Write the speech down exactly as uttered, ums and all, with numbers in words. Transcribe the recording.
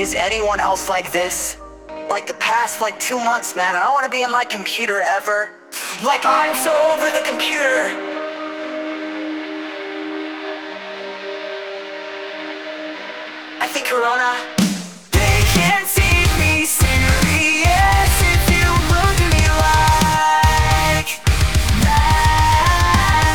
Is anyone else like this? Like the past like two months, man, I don't want to be in my computer ever. Like I'm so over the computer. I think Corona